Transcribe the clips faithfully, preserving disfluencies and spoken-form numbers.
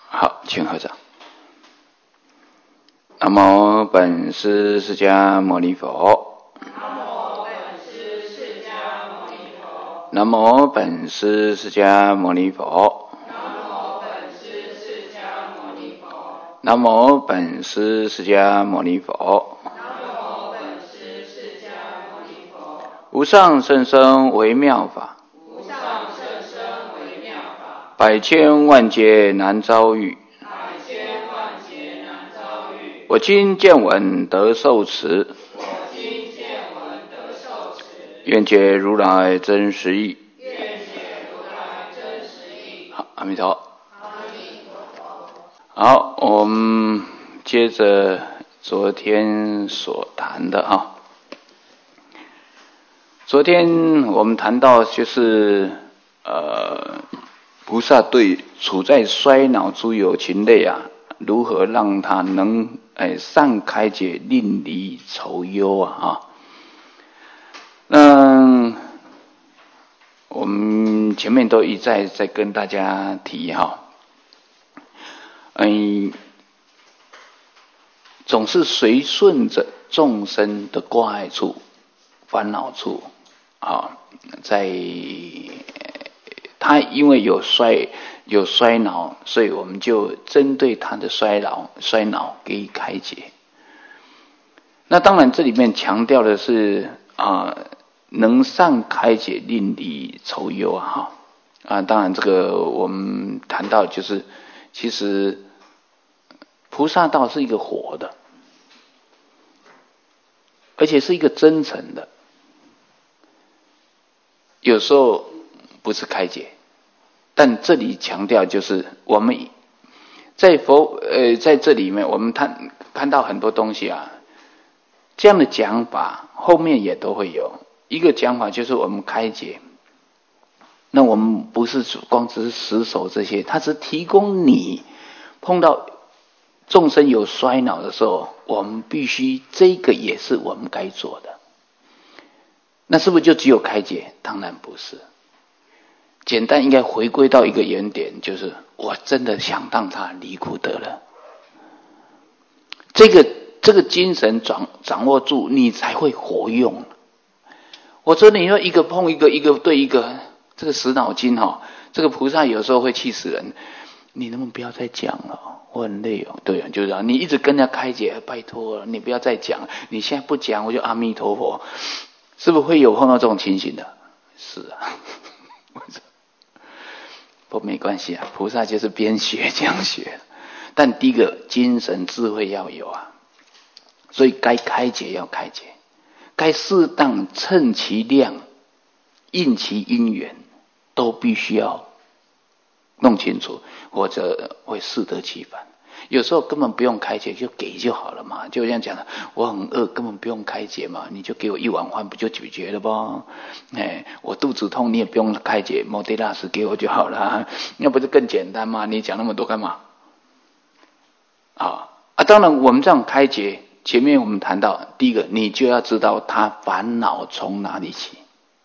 好，请合掌。南无本师释迦牟尼佛。南无本师释迦牟尼佛。南无本师释迦牟尼佛。无上甚深微妙法，百千万劫难遭遇。我今见闻得受持，愿解如来真实义。好，阿弥陀佛。好，我们接着昨天所谈的啊。昨天我们谈到就是呃，菩萨对处在衰恼诸有情类啊，如何让他能哎善开解，令离愁忧啊啊。那我们前面都一再在跟大家提哈，嗯，总是随顺着众生的挂碍处、烦恼处啊，在他因为有衰有衰恼，所以我们就针对他的衰老衰恼给予开解。那当然，这里面强调的是啊、呃，能善开解，令离愁忧啊哈啊。当然，这个我们谈到就是，其实菩萨道是一个活的，而且是一个真诚的。有时候不是开解，但这里强调就是我们在佛呃在这里面，我们看看到很多东西啊，这样的讲法后面也都会有一个讲法，就是我们开解。那我们不是光只是死守这些，它只提供你碰到众生有衰恼的时候，我们必须这个也是我们该做的。那是不是就只有开解？当然不是。简单应该回归到一个原点，就是我真的想让他离苦得乐。这个这个精神掌掌握住，你才会活用。我说你说一个碰一个，一个对一个，这个死脑筋哈、哦，这个菩萨有时候会气死人。你能不能不要再讲了？我很累哦。对啊，就是这样。你一直跟人家开解，拜托了，你不要再讲。你现在不讲，我就阿弥陀佛。是不是会有碰到这种情形的？是啊，不没关系啊，菩萨就是边学这样学。但第一个精神智慧要有啊，所以该开解要开解，该适当趁其量，应其因缘，都必须要弄清楚，或者会适得其反。有时候根本不用开解，就给就好了嘛。就这样讲的，我很饿，根本不用开解嘛，你就给我一碗饭，不就解决了吧？哎，我肚子痛，你也不用开解，摩德拉斯给我就好了，那不是更简单吗？你讲那么多干嘛？啊啊！当然，我们这样开解，前面我们谈到，第一个，你就要知道他烦恼从哪里起。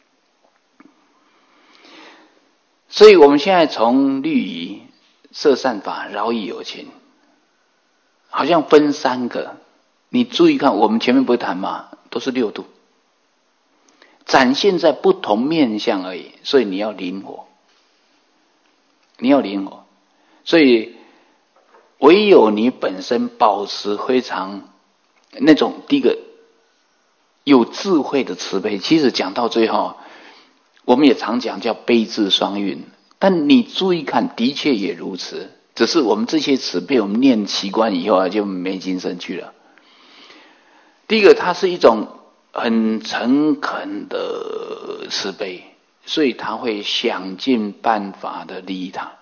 所以我们现在从律仪、摄善法、饶益有情。好像分三个，你注意看，我们前面不是谈嘛，都是六度，展现在不同面向而已，所以你要灵活，你要灵活，所以唯有你本身保持非常那种第一个有智慧的慈悲。其实讲到最后，我们也常讲叫悲智双运，但你注意看，的确也如此。只是我们这些词被我们念习惯以后啊，就没精神去了。第一个，它是一种很诚恳的慈悲，所以他会想尽办法的利益他。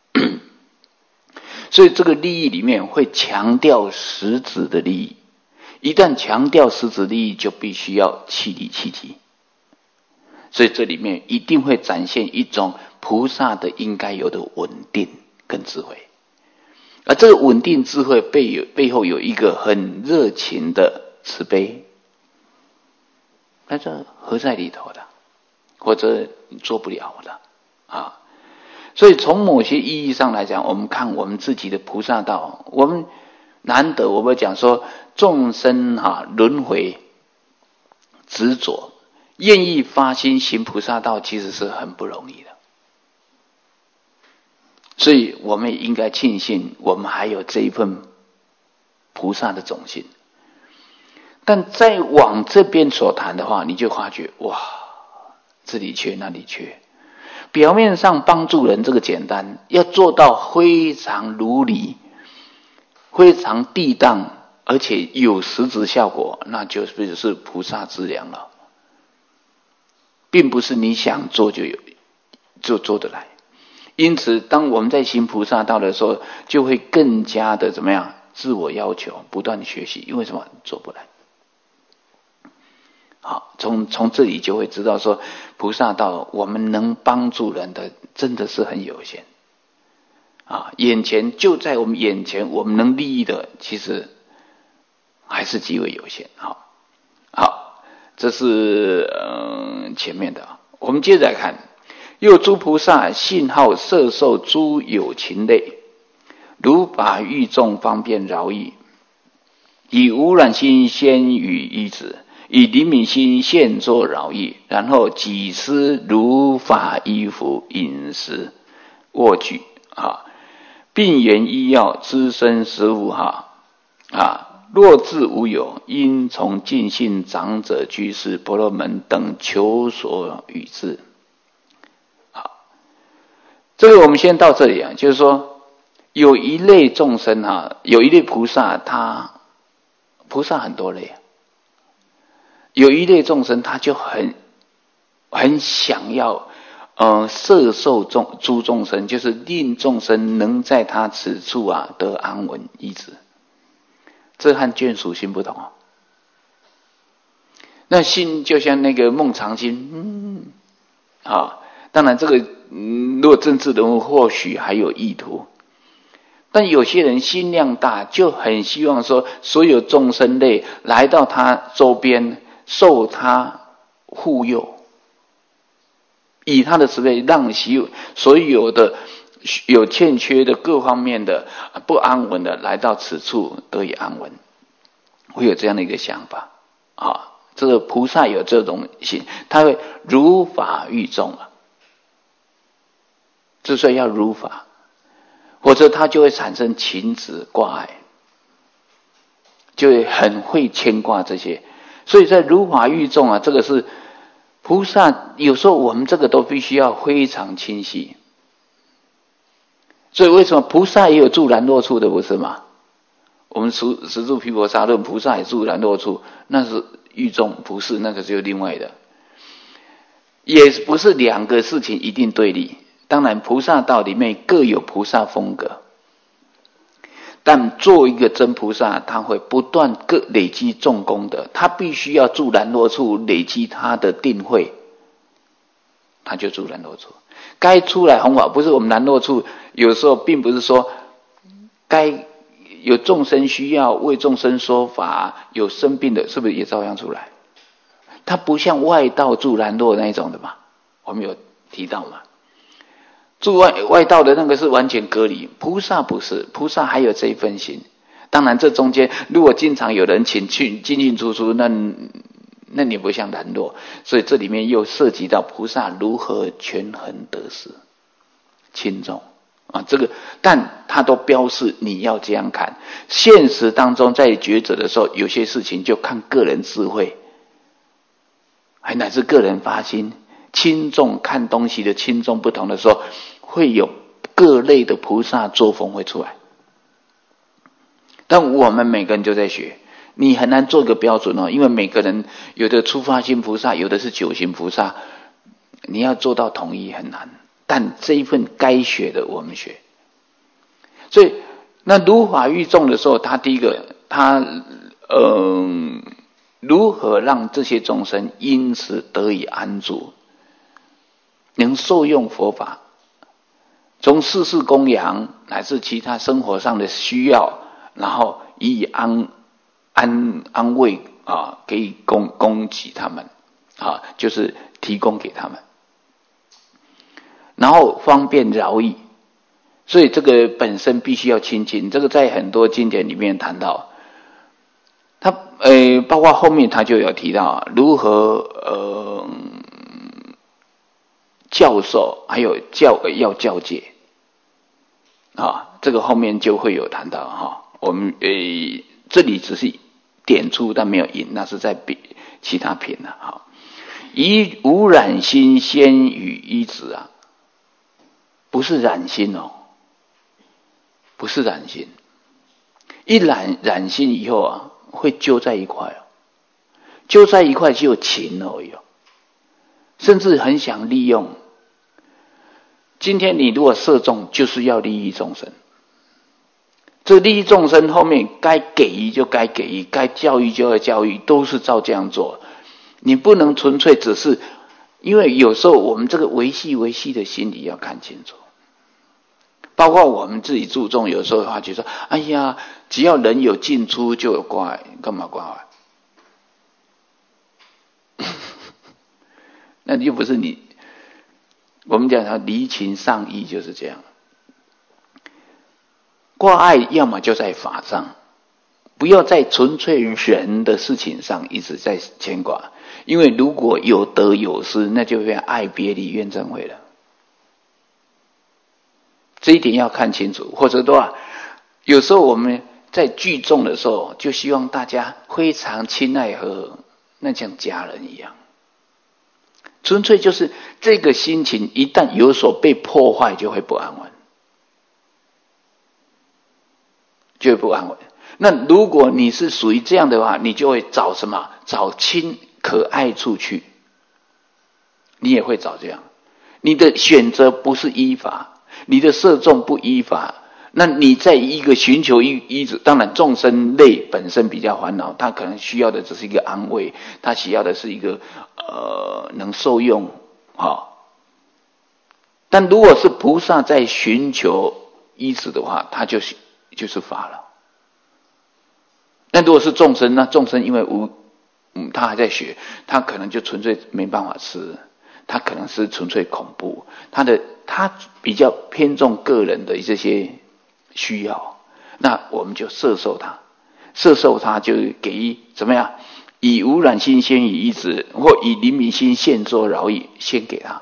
所以这个利益里面会强调实质的利益，一旦强调实质利益，就必须要气力气机。所以这里面一定会展现一种菩萨的应该有的稳定跟智慧。而这个稳定智慧背有背后有一个很热情的慈悲，那这合在里头的，或者你做不了的啊。 所以从某些意义上来讲，我们看我们自己的菩萨道，我们难得我们讲说众生啊轮回执着，愿意发心行菩萨道，其实是很不容易的。所以我们也应该庆幸我们还有这一份菩萨的种性。但再往这边所谈的话，你就发觉哇，这里缺那里缺。表面上帮助人这个简单，要做到非常如理，非常地当，而且有实质效果，那就是菩萨之良了，并不是你想做就有就做得来。因此当我们在行菩萨道的时候，就会更加的怎么样，自我要求，不断的学习。因为什么？做不来。好，从从这里就会知道说，菩萨道我们能帮助人的真的是很有限啊！眼前就在我们眼前，我们能利益的其实还是极为有限。好，好，这是嗯、呃、前面的。我们接着来看，又诸菩萨信好摄受诸有情类，如法欲众方便饶益，以无染心先予依止。以灵敏心现作饶益，然后己施如法衣服饮食卧具啊，病源医药资身食物哈啊，若自无有，应从尽信长者居士婆罗门等求所与之。好，这个我们先到这里啊，就是说有一类众生哈，有一类菩萨，他菩萨很多类啊。有一类众生，他就很很想要，呃，摄受众诸众生，就是令众生能在他此处啊得安稳依止。这和眷属心不同哦。那心就像那个孟尝君，嗯，啊，当然这个，嗯，如果政治人物或许还有意图，但有些人心量大，就很希望说，所有众生类来到他周边。受他护佑，以他的慈悲，让所有的有欠缺的各方面的不安稳的来到此处得以安稳，会有这样的一个想法啊。这个菩萨有这种心，他会如法欲众啊，之所以要如法，或者他就会产生情执挂碍，就会很会牵挂这些。所以在如法欲众啊，这个是菩萨，有时候我们这个都必须要非常清晰。所以为什么菩萨也有住然若处的，不是吗？我们十十住毗婆沙论，菩萨也住然若处，那是欲众，不是那个就另外的，也不是两个事情一定对立。当然，菩萨道里面各有菩萨风格。但做一个真菩萨，他会不断各累积众功德，他必须要住然若处，累积他的定慧，他就住然若处。该出来弘法，不是我们然若处，有时候并不是说该有众生需要为众生说法，有生病的，是不是也照样出来？他不像外道住然若那一种的嘛，我们有提到嘛。住外外道的那个是完全隔离，菩萨不是，菩萨还有这一份心。当然这中间如果经常有人请去进进出出，那那你不像然若，所以这里面又涉及到菩萨如何权衡得失轻重啊，这个但他都标示你要这样看。现实当中在抉择的时候，有些事情就看个人智慧，还乃至个人发心轻重，看东西的轻重不同的时候，会有各类的菩萨作风会出来。但我们每个人就在学，你很难做一个标准哦，因为每个人有的初发心菩萨，有的是九行菩萨，你要做到统一很难。但这一份该学的我们学。所以那如法欲众的时候，他第一个他嗯、呃，如何让这些众生因此得以安住，能受用佛法，从世事供养乃至其他生活上的需要，然后予以安安安慰啊，给予供供给他们啊，就是提供给他们。 然后方便饶益，所以这个本身必须要清净。这个在很多经典里面谈到，他呃，包括后面他就有提到如何呃教授，还有教要教戒啊，这个后面就会有谈到哈。我们呃这里只是点出，但没有引，那是在比其他品了哈。以无染心先与依止啊，不是染心哦，不是染心。一染染心以后啊，会揪在一块哦，揪在一块就有情而已哦，甚至很想利用。今天你如果射中，就是要利益众生。这利益众生后面该给予就该给予，该教育就要教育，都是照这样做。你不能纯粹只是，因为有时候我们这个维系维系的心理要看清楚。包括我们自己注重，有时候的话就说，哎呀，只要人有进出就有关爱，干嘛关爱？那又不是你。我们讲它离情上意就是这样。挂爱要么就在法上，不要在纯粹人的事情上一直在牵挂，因为如果有得有失，那就变爱别离怨憎会了。这一点要看清楚，或者说有时候我们在聚众的时候，就希望大家非常亲爱和和，那像家人一样。纯粹就是这个心情一旦有所被破坏，就会不安稳。就会不安稳。那如果你是属于这样的话，你就会找什么？找亲可爱处去。你也会找这样。你的选择不是依法，你的射中不依法，那你在一个寻求依依止。当然众生类本身比较烦恼，他可能需要的只是一个安慰，他需要的是一个呃能受用哈。但如果是菩萨在寻求依止的话，他就是就是法了。那如果是众生呢？众生因为无，嗯，他还在学，他可能就纯粹没办法吃，他可能是纯粹恐怖，他的他比较偏重个人的这些需要，那我们就摄受他，摄受他就给予怎么样？以无染心先予依止，或以灵明心现作饶益，先给他。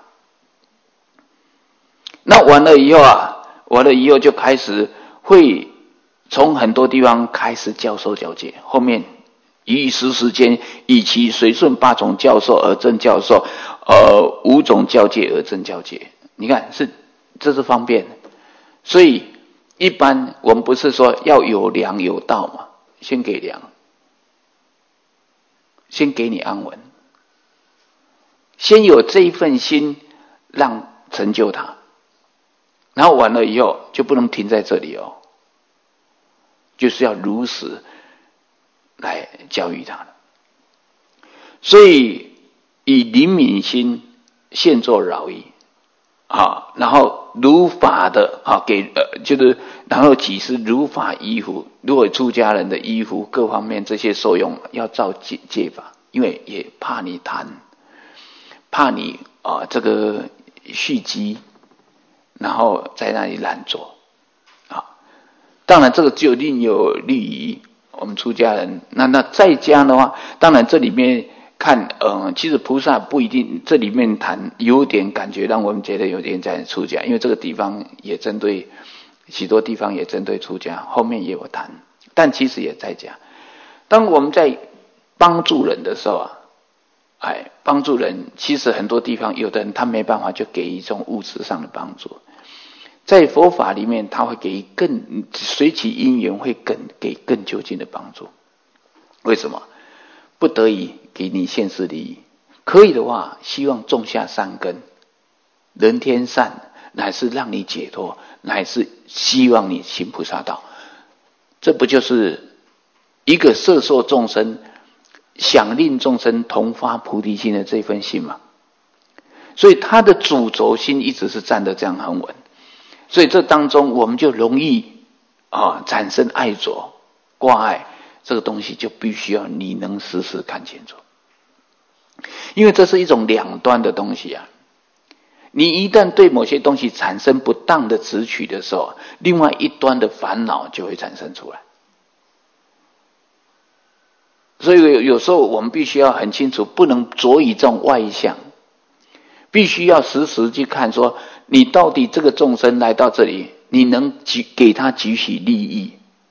那完了以后啊，完了以后就开始会从很多地方开始教授教解，后面以时时间，以其随顺八种教授而正教授，呃，五种教戒而正教戒。你看是这是方便，所以一般我们不是说要有粮有道嘛，先给粮，先给你安稳，先有这一份心让成就他，然后完了以后就不能停在这里哦，就是要如实来教育他。所以以灵敏心现作饶益啊，然后如法的啊给呃就是然后几是如法依服，如果出家人的依服各方面这些受用要照戒戒法，因为也怕你贪，怕你啊这个蓄积，然后在那里懒惰啊。当然这个就另有利于我们出家人。那那在家的话，当然这里面看，呃，其实菩萨不一定，这里面谈有点感觉让我们觉得有点在出家，因为这个地方也针对许多地方也针对出家，后面也有谈，但其实也在家。当我们在帮助人的时候啊，哎，帮助人其实很多地方有的人他没办法就给予一种物质上的帮助。在佛法里面，他会给更随其因缘，会更给更究竟的帮助。为什么？不得已给你现世利益，可以的话，希望种下善根，人天善，乃是让你解脱，乃是希望你行菩萨道。这不就是一个摄受众生、想令众生同发菩提心的这份心吗？所以他的主轴心一直是站得这样很稳。所以这当中我们就容易啊产生爱着、挂碍，这个东西就必须要你能时时看清楚，因为这是一种两端的东西啊。 你一旦对某些东西产生不当的执取的时候，另外一端的烦恼就会产生出来。所以有时候我们必须要很清楚，不能着以这种外相，必须要时时去看说，你到底这个众生来到这里，你能给他几许利益，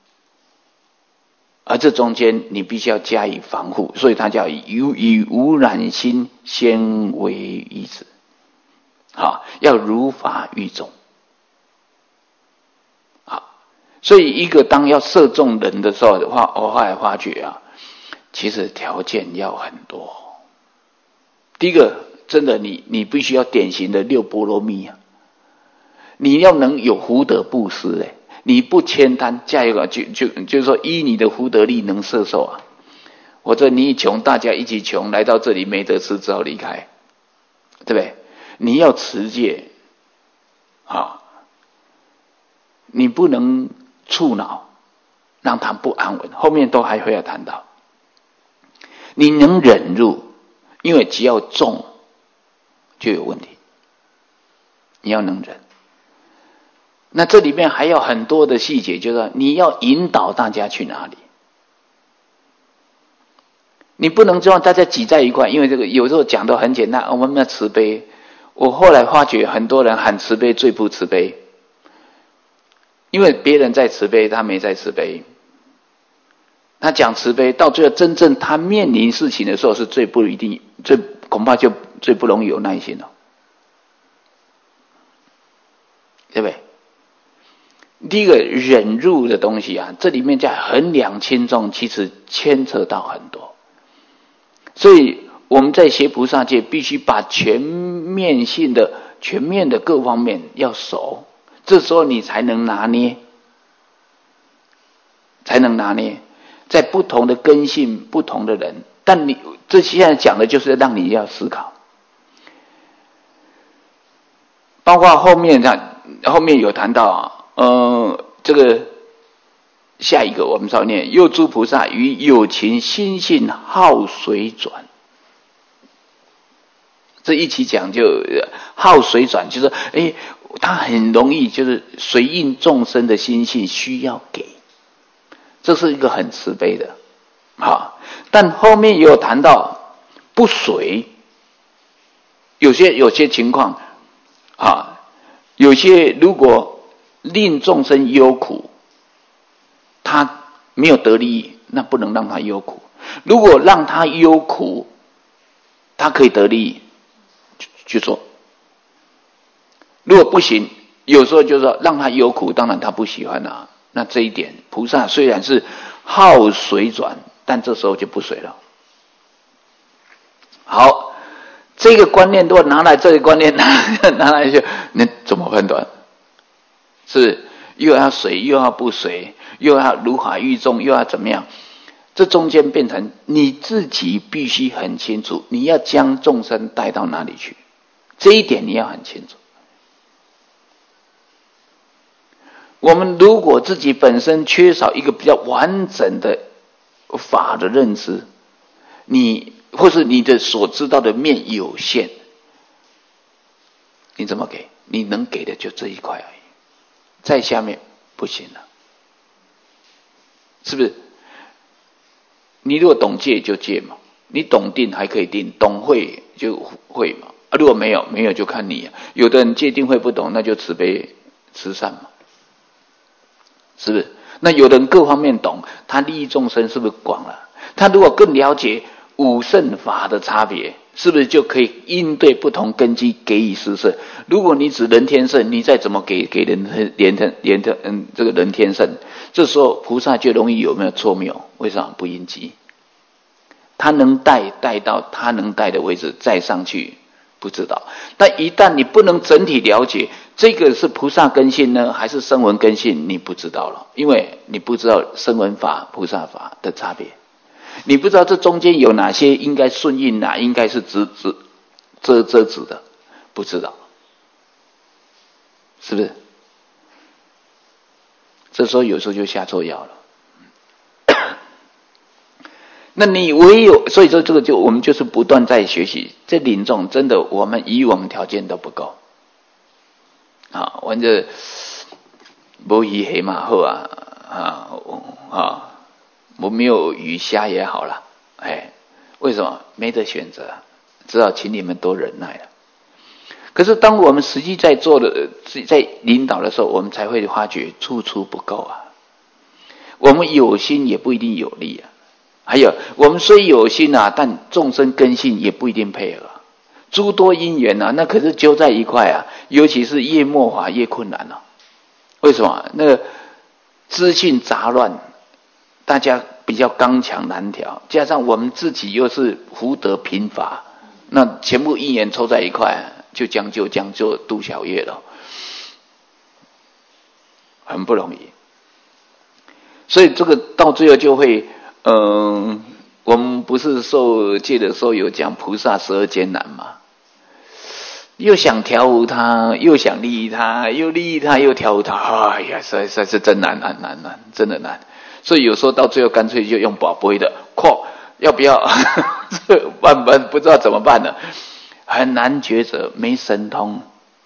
而这中间你必须要加以防护，所以它叫以以无染心先为依止，好，要如法喻众。好，所以一个当要射中人的时候的话，我后来发觉啊，其实条件要很多。第一个，真的你你必须要典型的六波罗蜜啊，你要能有福德布施哎。你不签单，加一个就就就是说，依你的福德力能摄受啊。或者你一穷，大家一起穷，来到这里没得吃，只好离开，对不对？你要持戒啊，你不能触恼，让他不安稳。后面都还会要谈到，你能忍辱，因为只要重就有问题，你要能忍。那这里面还有很多的细节，就是你要引导大家去哪里，你不能让大家挤在一块，因为这个有时候讲的很简单，我们要慈悲。我后来发觉很多人喊慈悲最不慈悲，因为别人在慈悲，他没在慈悲。他讲慈悲，到最后真正他面临事情的时候，是最不一定，最恐怕就最不容易有耐心了，对不对？第一个忍辱的东西啊，这里面在衡量轻重，其实牵扯到很多。所以我们在学菩萨戒，必须把全面性的、全面的各方面要熟，这时候你才能拿捏，才能拿捏。在不同的根性、不同的人，但你这现在讲的就是让你要思考，包括后面的后面有谈到啊。呃，这个下一个我们稍念，又诸菩萨于有情心性好随转，这一起讲就好随转，就是哎，他很容易就是随应众生的心性需要给，这是一个很慈悲的，好，但后面也有谈到不随，有些有些情况啊，有些如果令众生忧苦，他没有得利益，那不能让他忧苦。如果让他忧苦，他可以得利益，就做。如果不行，有时候就是说让他忧苦，当然他不喜欢啊。那这一点，菩萨虽然是好随转，但这时候就不随了。好，这个观念如果拿来，这个观念拿拿来就，你怎么判断？是又要随又要不随，又要如法喻众，又要怎么样？这中间变成你自己必须很清楚，你要将众生带到哪里去，这一点你要很清楚。我们如果自己本身缺少一个比较完整的法的认知，你或是你的所知道的面有限，你怎么给？你能给的就这一块而已，在下面不行了，是不是？你如果懂戒就戒嘛，你懂定还可以定，懂会就会嘛。啊，如果没有没有就看你啊。有的人戒定会不懂，那就慈悲慈善嘛，是不是？那有的人各方面懂，他利益众生是不是广了？他如果更了解五圣法的差别，是不是就可以应对不同根基给予施舍？如果你指人天圣，你再怎么给给人人天人天嗯这个人天圣，这时候菩萨就容易有没有错谬？为什么不应机？他能带带到他能带的位置，再上去不知道。但一旦你不能整体了解这个是菩萨根性呢，还是声闻根性，你不知道了，因为你不知道声闻法、菩萨法的差别。你不知道这中间有哪些应该顺应，哪应该是直直遮遮止的，不知道，是不是？这时候有时候就下错药了。那你唯有，所以说这个就我们就是不断在学习，这领众真的我们以往条件都不够， 啊，反正无鱼黑马好啊啊啊，我没有鱼虾也好了，哎，为什么没得选择？只好请你们多忍耐了。可是当我们实际在做的、在领导的时候，我们才会发觉处处不够啊。我们有心也不一定有力啊。还有，我们虽有心啊，但众生根性也不一定配合。诸多因缘啊，那可是揪在一块啊。尤其是越末法越困难啊。为什么？那个资讯杂乱，大家比较刚强难调，加上我们自己又是福德贫乏，那全部因缘凑在一块，就将就将就度小月了，很不容易。所以这个到最后就会，嗯、呃，我们不是受戒的时候有讲菩萨十二艰难吗？又想调伏他，又想利益他，又利益他，又调伏他，哎呀，实在实在是真难难难难，真的难。所以有时候到最后干脆就用宝贝的，扩要不要？这万般不知道怎么办了，很难抉择，没神通。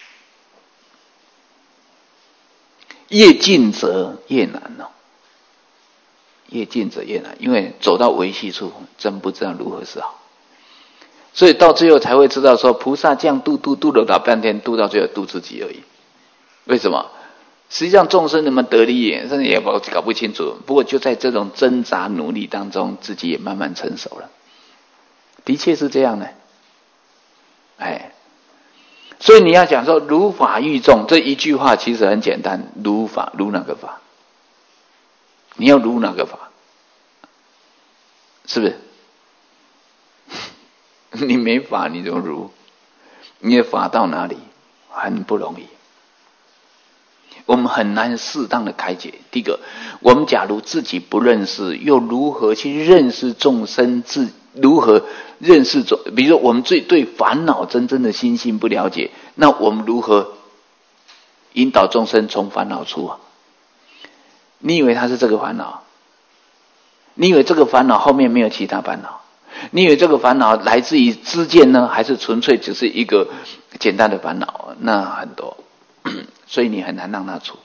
越尽责越难哦，越尽责越难，因为走到维系处，真不知道如何是好。所以到最后才会知道说，菩萨这样度度度了老半天，度到最后度自己而已。为什么？实际上众生能不能得利，甚至也搞不清楚。不过就在这种挣扎努力当中，自己也慢慢成熟了。的确是这样的，哎，所以你要讲说如法欲众这一句话其实很简单，如法如哪个法？你要如哪个法？是不是？你没法你就如，你的法到哪里？很不容易。我们很难适当的开解。第一个，我们假如自己不认识，又如何去认识众生？自如何认识众？比如说，我们最对烦恼真正的心性不了解，那我们如何引导众生从烦恼出啊？你以为他是这个烦恼？你以为这个烦恼后面没有其他烦恼？你以为这个烦恼来自于知见呢，还是纯粹只是一个简单的烦恼？那很多，所以你很难让他出，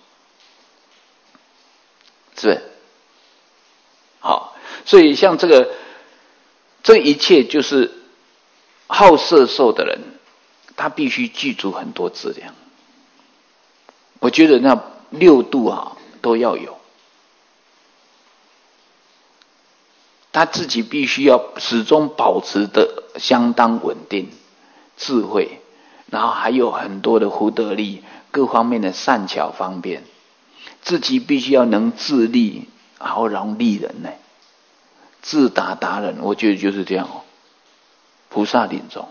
是不是？好，所以像这个，这一切就是好色受的人，他必须具足很多质量。我觉得那六度啊都要有。他自己必须要始终保持的相当稳定、智慧，然后还有很多的福德力，各方面的善巧方便，自己必须要能自利，好容利人呢，自达达人。我觉得就是这样哦，菩萨临终，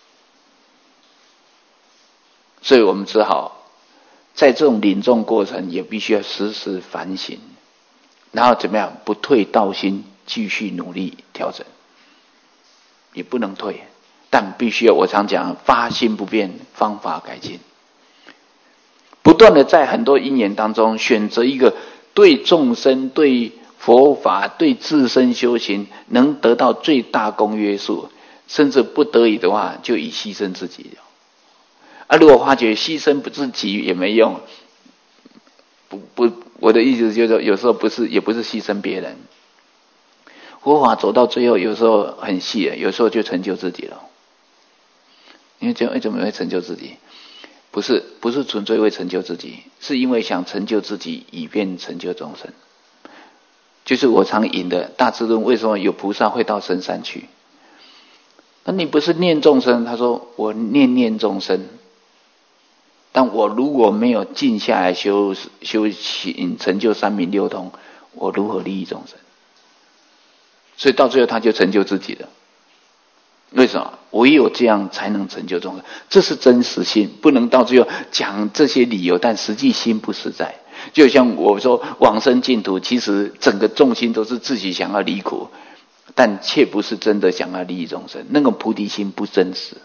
所以我们只好在这种临终过程，也必须要时时反省，然后怎么样不退道心。继续努力调整，也不能退，但必须要我常讲，发心不变，方法改进，不断的在很多因缘当中选择一个对众生、对佛法、对自身修行能得到最大公约数，甚至不得已的话，就以牺牲自己。啊，如果发觉牺牲不自己也没用，不不，我的意思就是说，有时候不是，也不是牺牲别人。佛法走到最后，有时候很细，有时候就成就自己了。因为这为什么会成就自己？不是不是纯粹为成就自己，是因为想成就自己，以便成就众生。就是我常引的大智论，为什么有菩萨会到深山去？那你不是念众生？他说我念念众生，但我如果没有静下来修修行，成就三明六通，我如何利益众生？所以到最后他就成就自己了。为什么？唯有这样才能成就众生，这是真实心，不能到最后讲这些理由，但实际心不实在。就像我说往生净土，其实整个重心都是自己想要离苦，但却不是真的想要利益众生，那个菩提心不真实。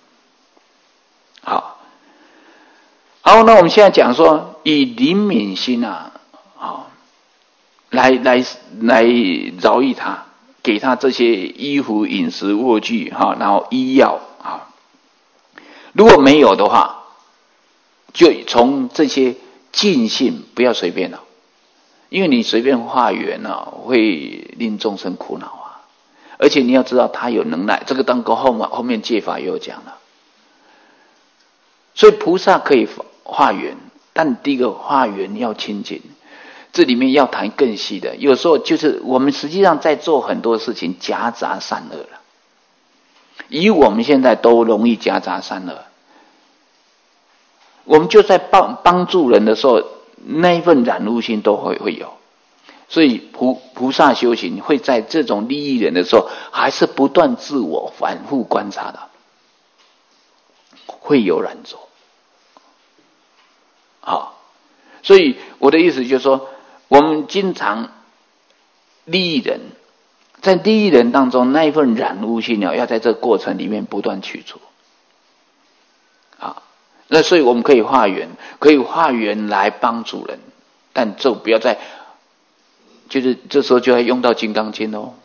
好，好，那我们现在讲说以灵敏心啊，好，来来来饶益他。给他这些衣服、饮食、卧具，然后医药啊。如果没有的话， 就从这些尽性，不要随便了、哦，因为你随便化缘啊，会令众生苦恼啊。而且你要知道他有能耐，这个当过后面后面戒法也有讲了。所以菩萨可以化缘，但第一个化缘要清净。这里面要谈更细的，有时候就是我们实际上在做很多事情夹杂善恶了。以我们现在都容易夹杂善恶，我们就在帮帮助人的时候，那一份染污心都会会有。所以菩菩萨修行会在这种利益人的时候，还是不断自我反复观察的，会有染着。好，所以我的意思就是说，我们经常利益人，在利益人当中那一份染污心要在这个过程里面不断去除。啊，那所以我们可以化缘，可以化缘来帮助人，但就不要再，就是这时候就要用到《金刚经》哦。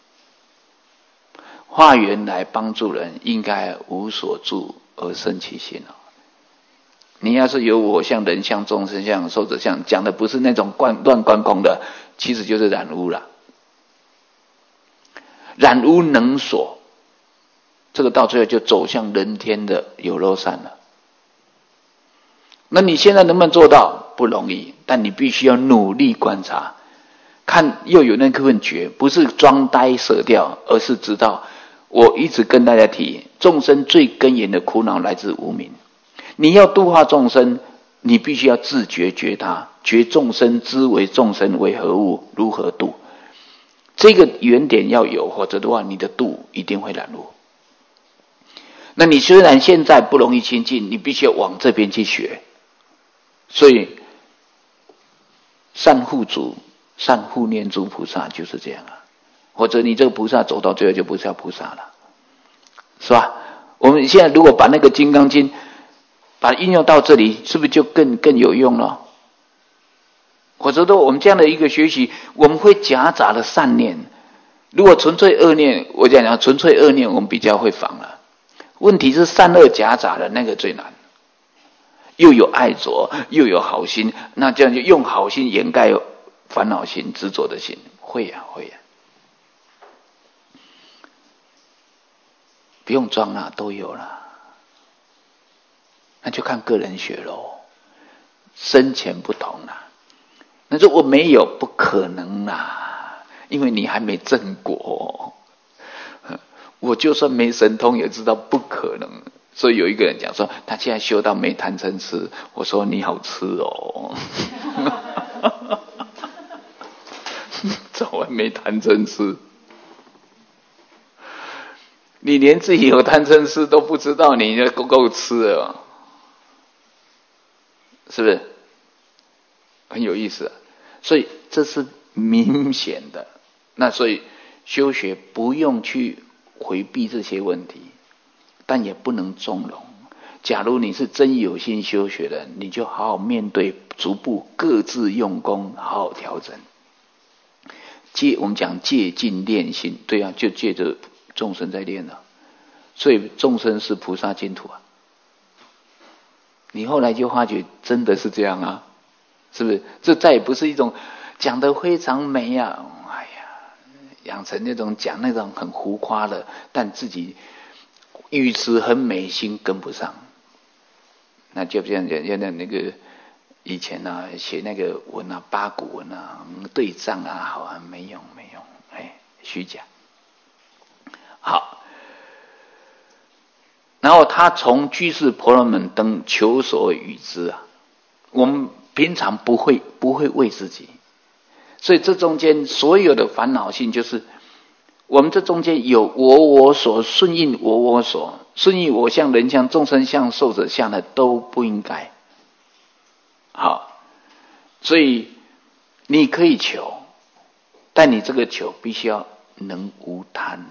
化缘来帮助人，应该无所住而生其心哦。你要是有我相、人相、众生相、寿者相，讲的不是那种乱乱观空的，其实就是染污了。染污能所，这个到最后就走向人天的有漏善了。那你现在能不能做到？不容易，但你必须要努力观察，看又有那份觉，不是装呆舍掉，而是知道。我一直跟大家提，众生最根源的苦恼来自无明。你要度化众生，你必须要自觉觉他，觉众生，知为众生为何物，如何度。这个原点要有，否则的话，你的度一定会染污。那你虽然现在不容易亲近，你必须要往这边去学。所以，善护主、善护念诸菩萨就是这样啊。或者你这个菩萨走到最后就不是要菩萨了，是吧？我们现在如果把那个《金刚经》把它应用到这里，是不是就更更有用了？或者说我们这样的一个学习，我们会夹杂了善念。如果纯粹恶念，我讲讲纯粹恶念，我们比较会防了。问题是善恶夹杂的那个最难，又有爱着，又有好心，那这样就用好心掩盖烦恼心、执着的心，会呀、啊、会呀、啊。不用装了，都有了，那就看个人学咯，深浅不同啦。那说我没有，不可能啦，因为你还没证果。我就算没神通，也知道不可能。所以有一个人讲说，他现在修到没贪嗔痴，我说你好吃哦，怎么没贪嗔痴？你连自己有贪嗔痴都不知道，你就够够吃了，是不是？很有意思、啊，所以这是明显的。那所以修学不用去回避这些问题，但也不能纵容。假如你是真有心修学的，你就好好面对，逐步各自用功，好好调整。借我们讲借境练心，对啊，就借着众生在练了，所以众生是菩萨净土啊。你后来就发觉真的是这样啊，是不是？这再也不是一种讲得非常美啊，哎呀，养成那种讲那种很浮夸的，但自己语词很美，心跟不上。那就这样讲，现在那个以前啊写那个文啊，八股文啊，对仗啊，好啊，没用没用，哎，虚假。好，然后他从居士婆罗门等求所与之啊，我们平常不会不会为自己，所以这中间所有的烦恼性，就是我们这中间有我我所，顺应我我所，顺应我相、人相、众生相、寿者相的都不应该。好，所以你可以求，但你这个求必须要能无贪。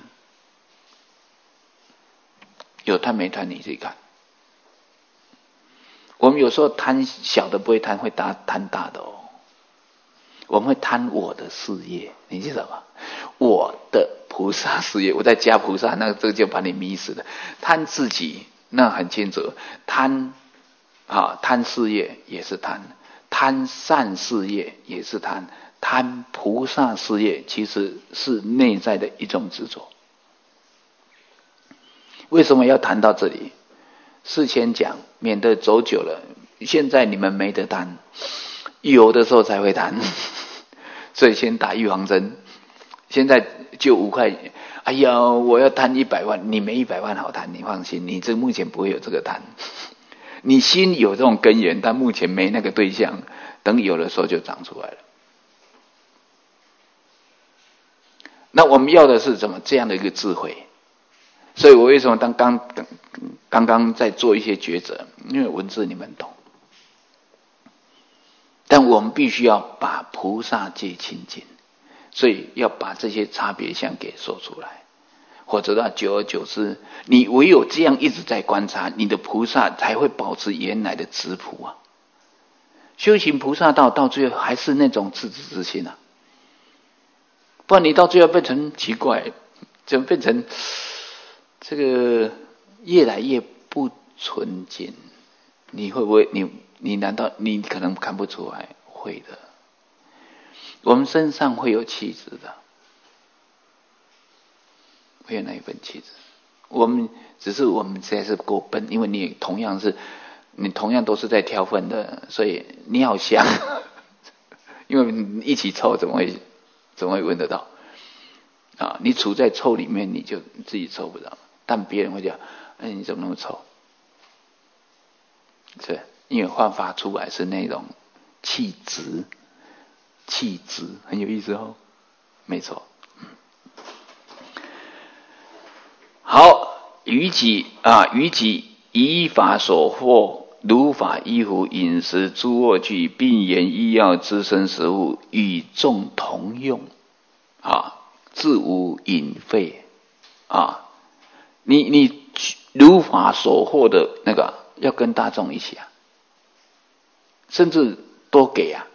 有贪没贪你自己看。我们有时候贪小的不会贪，会大贪大的哦。我们会贪我的事业，你知道吗？我的菩萨事业，我在加菩萨，那这个就把你迷死了。贪自己那很清楚，贪啊，贪事业也是贪，贪善事业也是贪，贪菩萨事业其实是内在的一种执着。为什么要谈到这里？事先讲，免得走久了。现在你们没得贪，有的时候才会贪，所以先打预防针。现在就五块，哎呀，我要贪一百万，你没一百万好贪，你放心，你这目前不会有这个贪。你心有这种根源，但目前没那个对象，等有的时候就长出来了。那我们要的是怎么这样的一个智慧？所以我为什么当刚刚刚在做一些抉择？因为文字你们懂，但我们必须要把菩萨戒清净，所以要把这些差别相给说出来，或者到久而久之，你唯有这样一直在观察，你的菩萨才会保持原来的质朴啊。修行菩萨道到最后还是那种自知之心啊，不然你到最后变成奇怪，就变成这个越来越不纯净。你会不会？你你难道你可能看不出来？会的。我们身上会有气质的，会有那一份气质。我们只是我们实在是够笨，因为你同样是，你同样都是在挑粪的，所以你好香，因为你一起臭，怎么会怎么会闻得到？啊，你处在臭里面，你就自己臭不到，但别人会讲：“哎，你怎么那么臭？”是，因为焕发出来是那种气质，气质很有意思哦，没错。好，于己啊，于己依法所获，如法依服，饮食诸卧具，病言医药，资身食物，与众同用啊，自无隐废啊。你你如法所获的那个，要跟大众一起啊，甚至多给啊。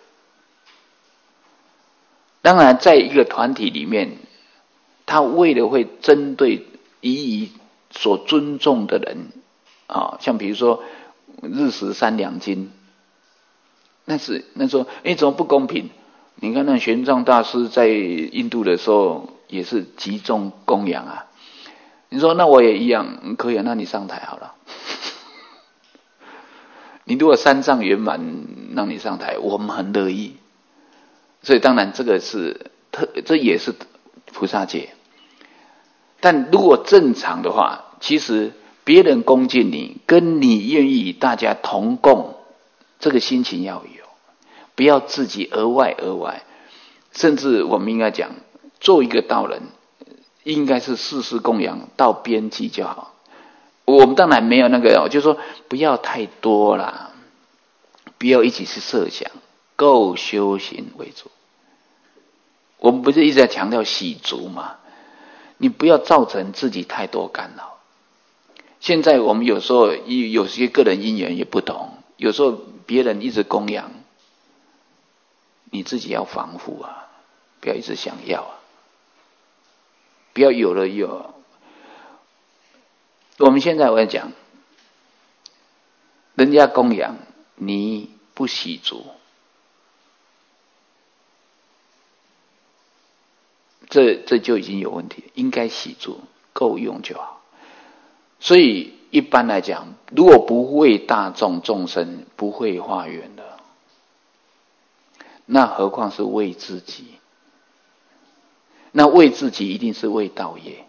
当然，在一个团体里面，他为了会针对予以所尊重的人啊，像比如说日食三两金，那是那说，哎，怎么不公平？你看那玄奘大师在印度的时候，也是集众供养啊。你说那我也一样可以啊，那你上台好了。你如果三藏圆满让你上台，我们很乐意。所以当然这个是特，这也是菩萨戒。但如果正常的话，其实别人恭敬你，跟你愿意大家同共，这个心情要有，不要自己额外额外。甚至我们应该讲，做一个道人，应该是事事供养到边际就好。我们当然没有那个，就是说不要太多啦，不要一起去设想，够修行为主。我们不是一直在强调喜足吗？你不要造成自己太多干扰。现在我们有时候有些个人因缘也不同，有时候别人一直供养，你自己要防护啊，不要一直想要啊，不要有了有。我们现在我在讲，人家供养你不喜足，这这就已经有问题了，应该喜足，够用就好。所以一般来讲，如果不为大众众生，不会化缘的，那何况是为自己？那为自己一定是为道业，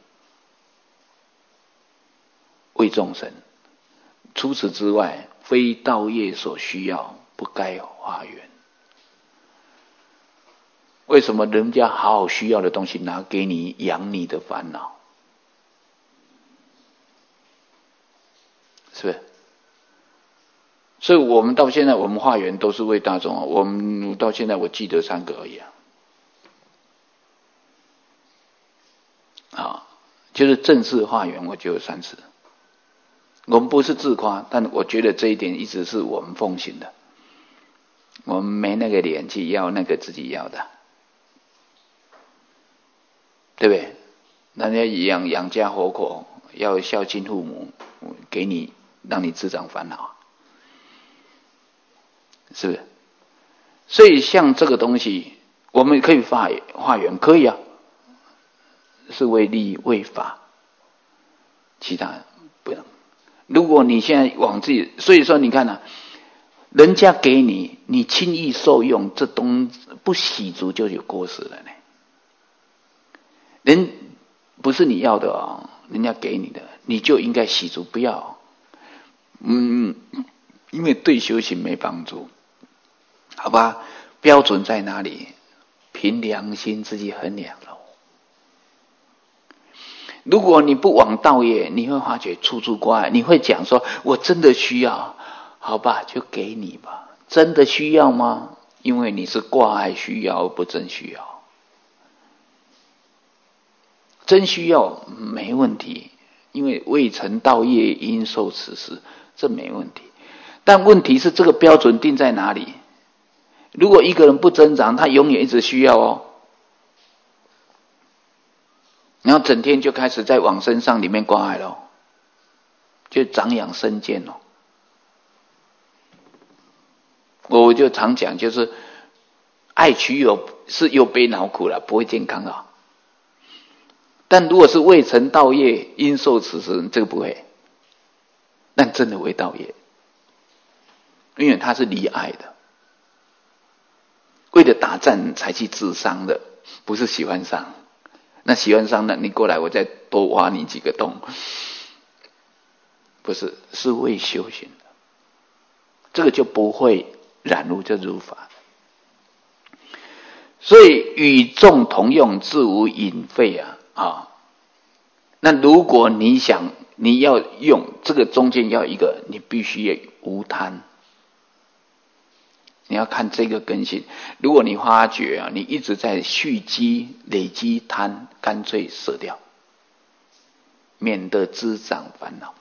为众生。除此之外，非道业所需要，不该化缘。为什么人家好好需要的东西拿给你养你的烦恼？是不是？所以我们到现在我们化缘都是为大众啊，我们到现在我记得三个而已啊。啊，就是正式化缘我就有三次。我们不是自夸，但我觉得这一点一直是我们奉行的。我们没那个脸去要那个自己要的，对不对？人家养养家活口，要孝敬父母，给你让你滋长烦恼。 是不是？所以像这个东西，我们可以化化缘，可以啊，是为利为法，其他不能。如果你现在往自己，所以说你看啊，人家给你，你轻易受用，这东不洗足就有过失了呢。人不是你要的哦，人家给你的，你就应该洗足，不要。嗯，因为对修行没帮助，好吧？标准在哪里？凭良心自己衡量了。如果你不往道业，你会发觉处处挂碍，你会讲说我真的需要，好吧，就给你吧。真的需要吗？因为你是挂碍需要，不真需要。真需要没问题，因为未成道业应受此事，这没问题。但问题是这个标准定在哪里？如果一个人不增长，他永远一直需要哦，然后整天就开始在往身上里面挂碍了，就长养身见了。我就常讲，就是爱取有是又悲恼苦了，不会健康啊。但如果是未成道业应受此事，这个不会，但真的为道业，因为他是离爱的，为了打战才去自伤的，不是喜欢上。那喜欢上了，你过来我再多挖你几个洞，不是，是为修行的，这个就不会染入这如法。所以与众同用，自无隐废啊。啊，那如果你想你要用这个中间要一个，你必须要无贪。你要看这个根性，如果你发觉啊，你一直在蓄积累积贪，干脆舍掉，免得滋长烦恼，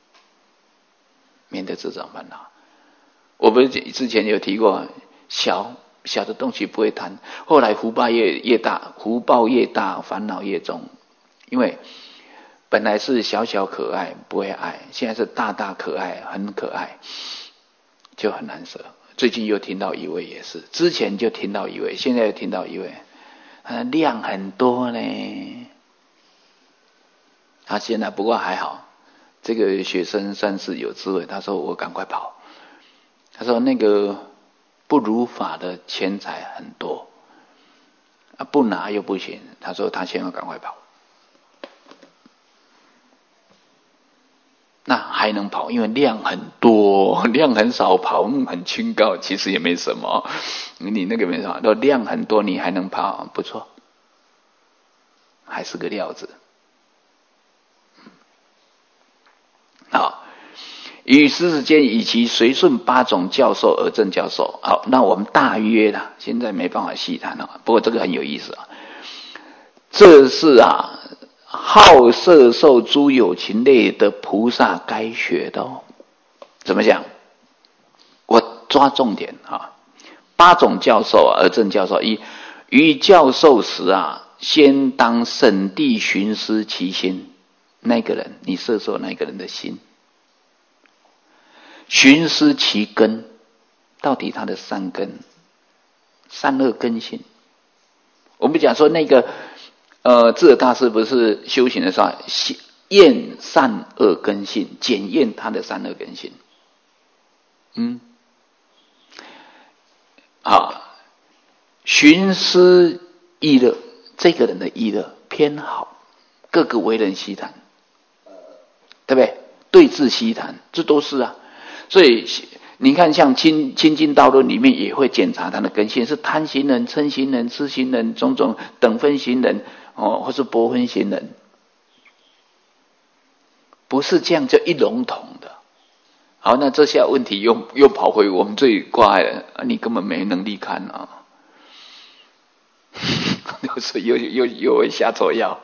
免得滋长烦恼。我不是之前有提过，小小的东西不会贪，后来福报越越大，福报越大，烦恼越重。因为本来是小小可爱不会爱，现在是大大可爱很可爱，就很难舍。最近又听到一位也是，之前就听到一位，现在又听到一位，啊，量很多呢。他现在不过还好，这个学生算是有智慧，他说我赶快跑。他说那个不如法的钱财很多，啊，不拿又不行。他说他先要赶快跑。那还能跑，因为量很多，量很少跑，嗯，很清高，其实也没什么。你那个没什么，都量很多，你还能跑，不错，还是个料子。好，与时之间以其随顺八种教授而正教授。好，那我们大约啦，现在没办法细谈了，不过这个很有意思啊。这是啊，好摄受诸有情类的菩萨该学的哦。怎么讲？我抓重点啊。八种教授啊，而正教授一，于教授时啊，先当审谛寻思其心。那个人，你摄受那个人的心，寻思其根，到底他的善根、善恶根性。我们讲说那个呃，智者大师不是修行的时候验善恶根性，检验他的善恶根性。嗯，啊，寻思意乐，这个人的意乐偏好，各个为人希谈，对不对？对治希谈，这都是啊。所以你看，像清清净道论里面也会检查他的根性，是贪行人、嗔行人、痴行人、种种等分行人，哦，或是薄分行人，不是这样就一笼统的。好，那这下问题又又跑回我们最怪了，啊，你根本没能力看啊，又又又又会下错药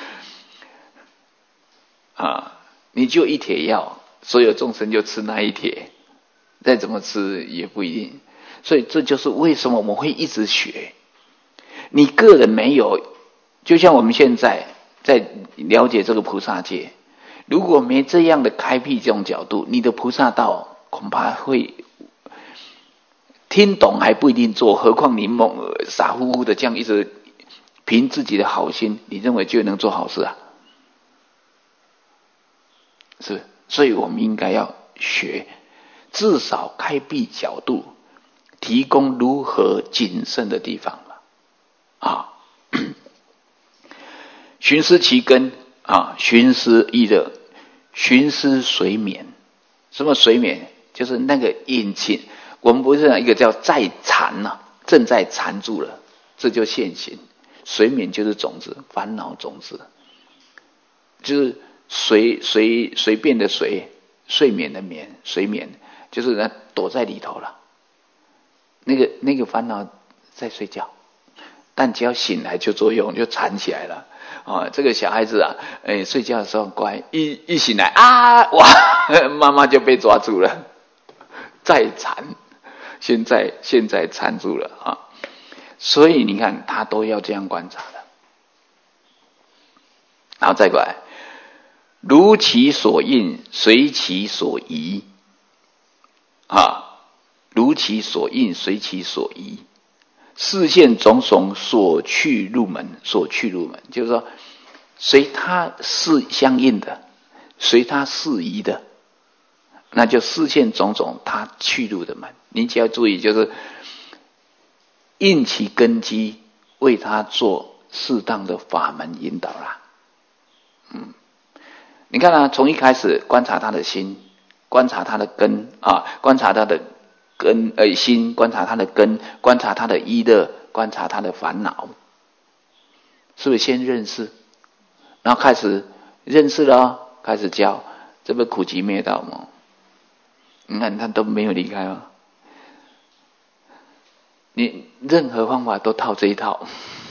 啊！你就一帖药，所有众生就吃那一帖，再怎么吃也不一定。所以这就是为什么我们会一直学。你个人没有，就像我们现在在了解这个菩萨界，如果没这样的开辟这种角度，你的菩萨道恐怕会听懂还不一定做，何况你猛傻乎乎的这样一直凭自己的好心，你认为就能做好事啊？是不是？所以我们应该要学，至少开辟角度，提供如何谨慎的地方嘛。啊，寻思其根啊，寻思亦乐，寻思随眠。什么随眠？就是那个引擎。我们不是讲一个叫在缠呐、啊，正在缠住了，这就现行。随眠就是种子，烦恼种子，就是随随随便的随，睡眠的眠，随眠就是呢躲在里头了。那个那个烦恼在睡觉，但只要醒来就作用，就缠起来了。哦，这个小孩子啊，哎，睡觉的时候很乖，一一醒来啊，哇，妈妈就被抓住了，再缠。现在现在缠住了啊，所以你看他都要这样观察的。然后再过来，如其所应，随其所宜啊，如其所应，随其所宜，视线种种所去入门，所去入门，就是说随他是相应的，随他适宜的，那就视线种种他去入的门。你只要注意，就是应其根基，为他做适当的法门引导啦。嗯，你看啊，从一开始观察他的心，观察他的根啊，观察他的根呃心，观察他的根，观察他的依乐，观察他的烦恼，是不是先认识，然后开始认识了、哦，开始教，这不苦集灭道吗？你看他都没有离开哦。你任何方法都套这一套。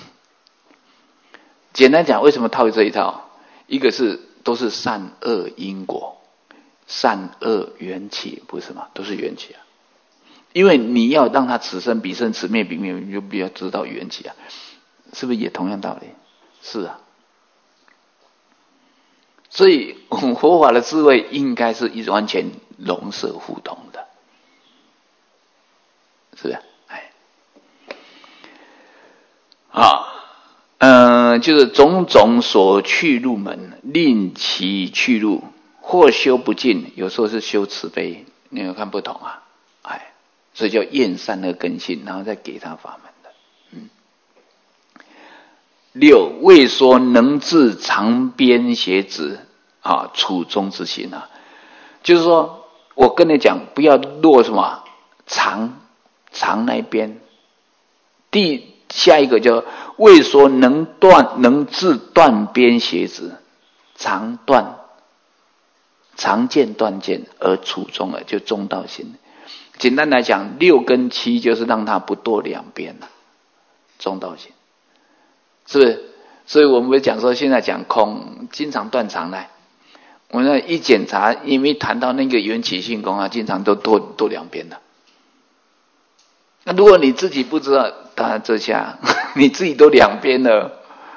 简单讲，为什么套这一套？一个是都是善恶因果，善恶缘起，不是吗？都是缘起啊。因为你要让他此生彼生此灭彼灭，你就必须要知道缘起啊，是不是也同样道理？是啊。所以佛法的智慧应该是一完全融摄互通的，是不是？啊，嗯、呃，就是种种所去入门，令其去入，或修不尽，有时候是修慈悲，你有看不同啊？哎，所以叫验善恶根性，然后再给他法门的。嗯，六未说能治长边邪执啊，处中之心啊，就是说我跟你讲，不要落什么长长那边，第。下一个叫未说能断能治断边邪执，常断常见断见而处中了，就中道心。简单来讲，六跟七就是让他不堕两边了，中道心，是不是？所以我们会讲说，现在讲空，经常断常来。我们一检查，因为谈到那个缘起性空啊，经常都堕堕两边了。那如果你自己不知道，当然这下你自己都两边了。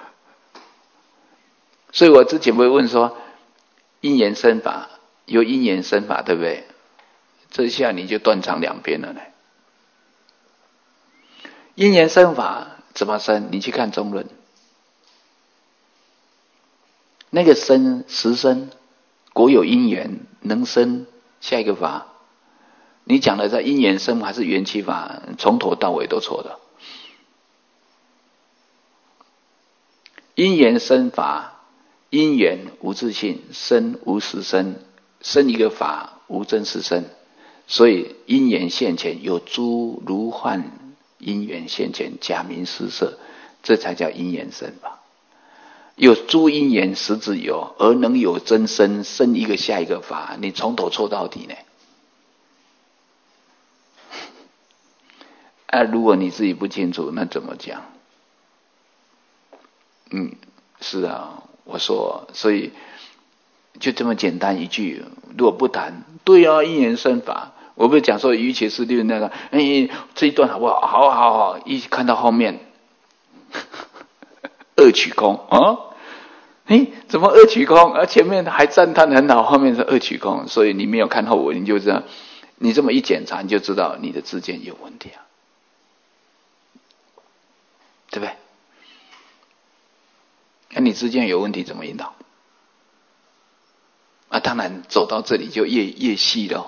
所以我之前会问说，因缘生法有因缘生法，对不对？这下你就断肠两边了呢。因缘生法怎么生？你去看中论，那个生实生，果有因缘能生下一个法。你讲的在因缘生还是缘起法，从头到尾都错的。因缘生法，因缘无自性，生无实生，生一个法无真实生，所以因缘现前有诸如幻，因缘现前假名施设，这才叫因缘生法。有诸因缘实质有，而能有真生，生一个下一个法，你从头错到底呢？啊，如果你自己不清楚，那怎么讲？嗯，是啊，我说，所以就这么简单一句，如果不谈，对啊，因缘生法，我不是讲说于其是律那个，哎，这一段好不好？好好好，一看到后面，二取空啊，哎，怎么二取空？而前面还赞叹很好，后面是二取空，所以你没有看后文，你就知道你这么一检查，你就知道你的知见有问题啊，对不对？那你知见有问题怎么引导？啊，当然走到这里就越越细了，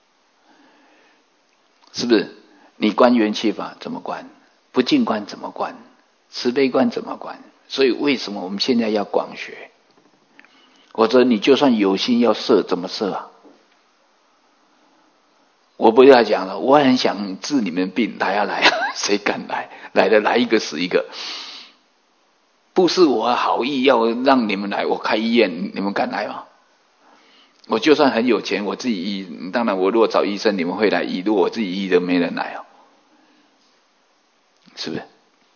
是不是？你观缘起法怎么观？不净观怎么观？慈悲观怎么观？所以为什么我们现在要广学？或者你就算有心要摄，怎么摄啊？我不要讲了，我很想治你们病，来啊来啊，谁敢来？来了来一个死一个。不是我好意要让你们来，我开医院，你们敢来吗？我就算很有钱，我自己医，当然我如果找医生，你们会来医；如果我自己医的，没人来哦，是不是？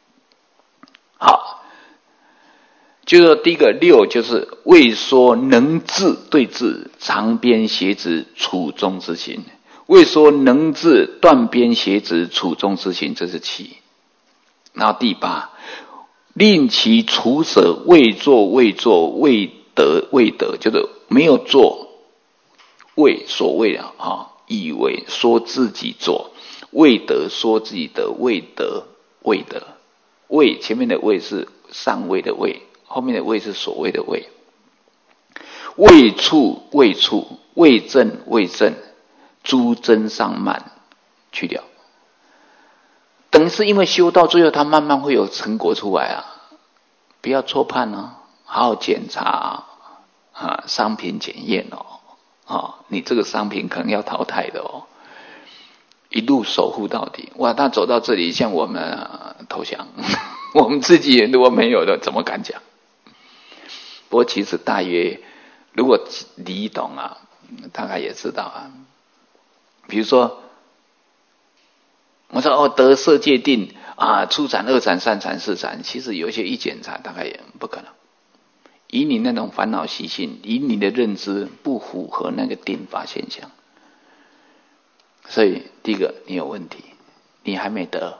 好，就说第一个六就是未说能治对治，长边邪执处中之行；未说能治断边邪执处中之行，这是七。然后第八，令其除舍未做未做未得未得，就是没有做。为所谓啊，啊，以为说自己做，未得说自己得，未得未得，未前面的未是上位的位，后面的位是所谓的位，未处未处，未正未正，诸真上慢去掉，等于是因为修到最后，他慢慢会有成果出来啊，不要错判啊，好好检查啊，商品检验哦。哦，你这个商品可能要淘汰的哦，一路守护到底。哇，他走到这里，像我们、呃、投降，我们自己如果没有的，怎么敢讲？不过其实大约，如果李董啊，大概也知道啊。比如说，我说哦，得色界定啊，初禅、二禅、三禅、四禅，其实有一些一检查，大概也不可能。以你那种烦恼习性，以你的认知不符合那个定法现象，所以第一个你有问题，你还没得，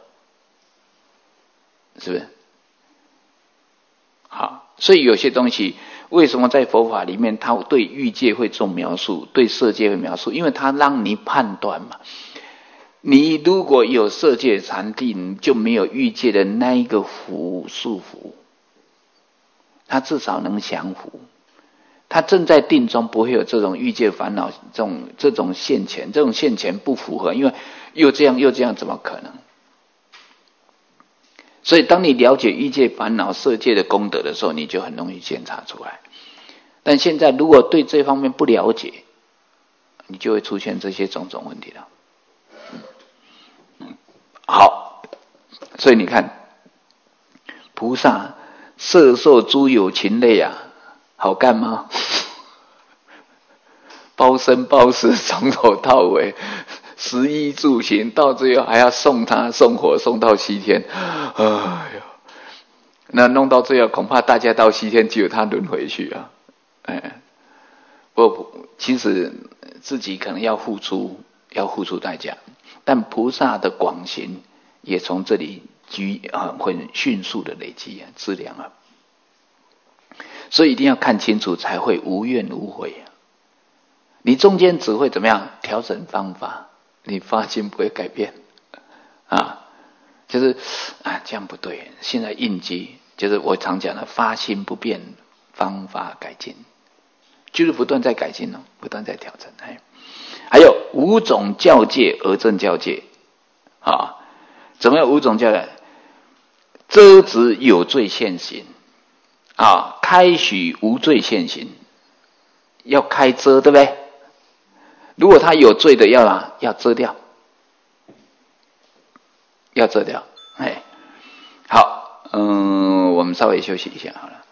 是不是？好，所以有些东西为什么在佛法里面，它对欲界会做描述，对色界会描述，因为它让你判断嘛。你如果有色界禅定，就没有欲界的那一个缚束缚。他至少能降伏，他正在定中不会有这种欲界烦恼，这种这种现前，这种现前不符合，因为又这样又这样，怎么可能？所以当你了解欲界烦恼、色界的功德的时候，你就很容易检查出来。但现在如果对这方面不了解，你就会出现这些种种问题了。嗯，好，所以你看，菩萨摄受诸有情类啊，好干吗？包生包死，从头到尾，食衣住行，到最后还要送他送火送到西天，哎呀，那弄到最后恐怕大家到西天只有他轮回去啊，哎，不，其实自己可能要付出，要付出代价，但菩萨的广行也从这里居啊，很迅速的累积啊，质量啊。所以一定要看清楚，才会无怨无悔啊！你中间只会怎么样调整方法，你发心不会改变啊。就是啊，这样不对。现在应机就是我常讲的，发心不变，方法改进，就是不断在改进哦，不断在调整。哎，还有五种教戒而正教戒啊，怎么样？五种教戒，遮止有罪现行。啊，开许无罪现行，要开遮，对不对？如果他有罪的，要啊，要遮掉，要遮掉。哎，好，嗯，我们稍微休息一下好了。